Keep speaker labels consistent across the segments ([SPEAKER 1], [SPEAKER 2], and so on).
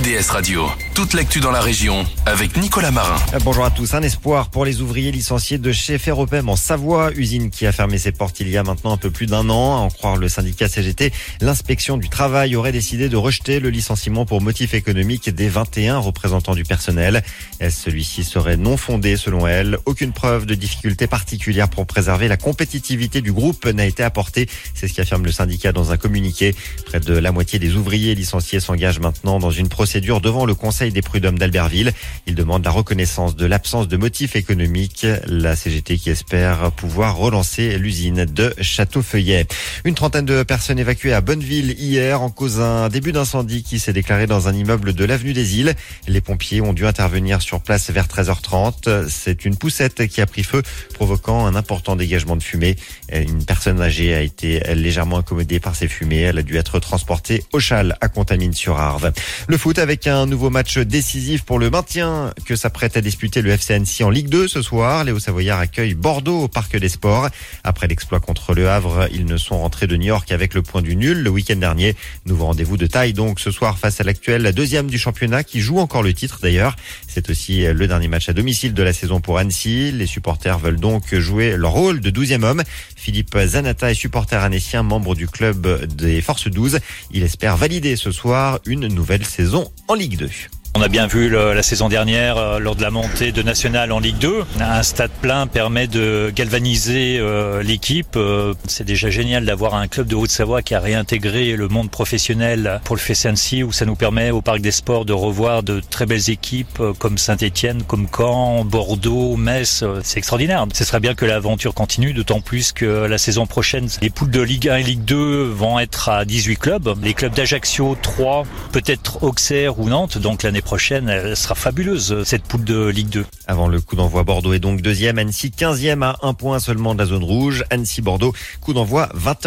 [SPEAKER 1] ODS Radio, toute l'actu dans la région avec Nicolas Marin.
[SPEAKER 2] Bonjour à tous. Un espoir pour les ouvriers licenciés de chez Ferropem en Savoie, usine qui a fermé ses portes il y a maintenant un peu plus d'un an. À en croire le syndicat CGT, l'inspection du travail aurait décidé de rejeter le licenciement pour motif économique des 21 représentants du personnel. Celui-ci serait non fondé selon elle. Aucune preuve de difficulté particulière pour préserver la compétitivité du groupe n'a été apportée. C'est ce qu'affirme le syndicat dans un communiqué. Près de la moitié des ouvriers licenciés s'engagent maintenant dans une procédure devant le Conseil des prud'hommes d'Albertville. Ils demandent la reconnaissance de l'absence de motif économique. La CGT qui espère pouvoir relancer l'usine de Château-Feuillet. Une trentaine de personnes évacuées à Bonneville hier en cause d'un début d'incendie qui s'est déclaré dans un immeuble de l'avenue des Îles. Les pompiers ont dû intervenir sur place vers 13h30. C'est une poussette qui a pris feu, provoquant un important dégagement de fumée. Une personne âgée a été légèrement incommodée par ces fumées. Elle a dû être transportée au Châle à Contamine-sur-Arve. Le foot avec un nouveau match décisif pour le maintien que s'apprête à disputer le FC Annecy en Ligue 2 ce soir. Les Hauts-Savoyards accueillent Bordeaux au Parc des Sports. Après l'exploit contre Le Havre, ils ne sont rentrés de New York avec le point du nul le week-end dernier. Nouveau rendez-vous de taille donc ce soir face à l'actuel deuxième du championnat qui joue encore le titre d'ailleurs. C'est aussi le dernier match à domicile de la saison pour Annecy. Les supporters veulent donc jouer leur rôle de 12e homme. Philippe Zanata est supporter annécien, membre du club des Forces 12. Il espère valider ce soir une nouvelle saison en Ligue 2.
[SPEAKER 3] On a bien vu la saison dernière lors de la montée de National en Ligue 2. Un stade plein permet de galvaniser l'équipe. C'est déjà génial d'avoir un club de Haute-Savoie qui a réintégré le monde professionnel pour le FC Annecy, où ça nous permet au Parc des Sports de revoir de très belles équipes comme Saint-Étienne, comme Caen, Bordeaux, Metz. C'est extraordinaire. Ce serait bien que l'aventure continue, d'autant plus que la saison prochaine, les poules de Ligue 1 et Ligue 2 vont être à 18 clubs. Les clubs d'Ajaccio, 3, peut-être Auxerre ou Nantes. Donc l'année prochaine, elle sera fabuleuse, cette poule de Ligue 2.
[SPEAKER 2] Avant le coup d'envoi, Bordeaux est donc deuxième, Annecy 15e à 1 point seulement de la zone rouge. Annecy-Bordeaux, coup d'envoi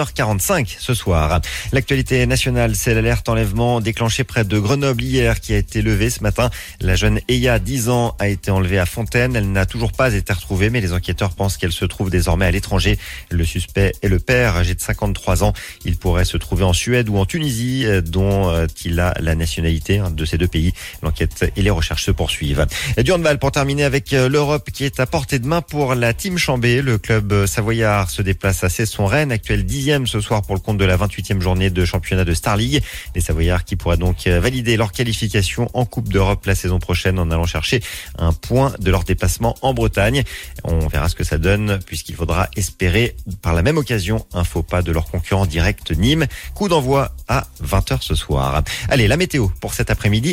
[SPEAKER 2] 20h45 ce soir. L'actualité nationale, c'est l'alerte enlèvement déclenchée près de Grenoble hier qui a été levée ce matin. La jeune Eya, 10 ans, a été enlevée à Fontaine. Elle n'a toujours pas été retrouvée, mais les enquêteurs pensent qu'elle se trouve désormais à l'étranger. Le suspect est le père, âgé de 53 ans. Il pourrait se trouver en Suède ou en Tunisie, dont il a la nationalité de ces deux pays. L'enquête et les recherches se poursuivent. Et du handball pour terminer avec l'Europe qui est à portée de main pour la Team Chambé. Le club savoyard se déplace à Cesson-Rennes, actuel 10e ce soir pour le compte de la 28e journée de championnat de Star League. Les Savoyards qui pourraient donc valider leur qualification en Coupe d'Europe la saison prochaine en allant chercher un point de leur déplacement en Bretagne. On verra ce que ça donne puisqu'il faudra espérer par la même occasion un faux pas de leur concurrent direct Nîmes. Coup d'envoi à 20h ce soir. Allez, la météo pour cet après-midi.